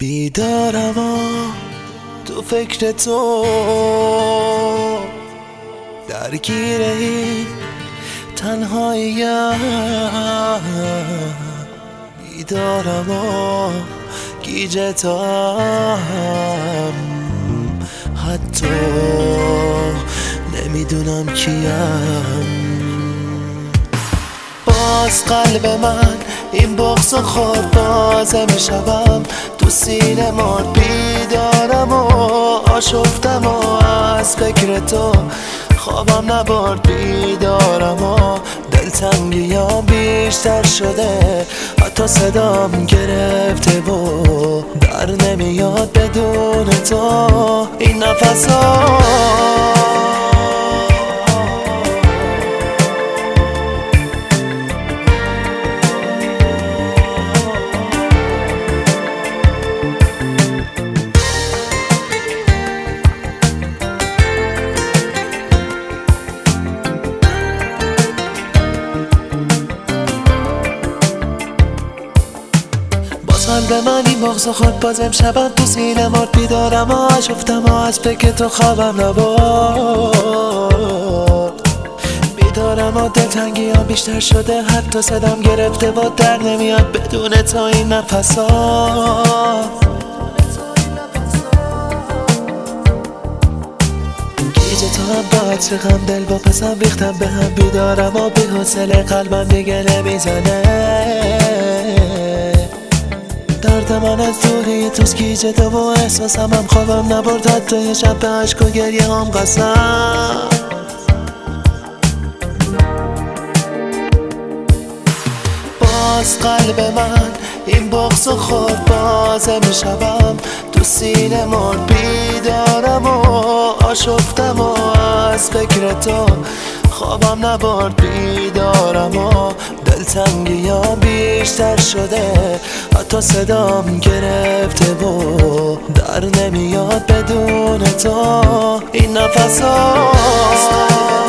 بیدارم تو فکر تو، درگیر این تنهاییم. بیدارم گیجتم، حتی نمیدونم کیم. باز قلب من این بغض و خورد، باز امشبم تو سینه مرد. بیدارم و آشفتم و از فکر تو خوابم نبرد. بیدارم و دلتنگیام بیشتر شده، حتی صدام گرفته و در نمیاد بدون تو این نفسا. قلب من این بغض خود باز امشبم تو سینه مرد. بیدارم و آشفتم و از فکر تو خوابم نبرد. بیدارم و دلتنگیام بیشتر شده، حتی صدام گرفته و در نمیاد بدون تو این نفسا. گیج تو هم با عطرقم دل با پسم ریختم به هم. بیدارم و بی‌حوصله قلبم دیگه نمیزنه. درد من از دوری توست، گیج تو و احساسم هم خوابم نبرد. حتی یه شب به عشق و گریه هم قسم. باز قلب من این بغض و خورد، باز امشبم تو سینه مرد. بیدارم و آشفتم و از فکر تو خوابم نبرد. بیدارم و دلتنگیام بیشتر شده، حتی صدام گرفته و در نمیاد بدون تو این نفسا.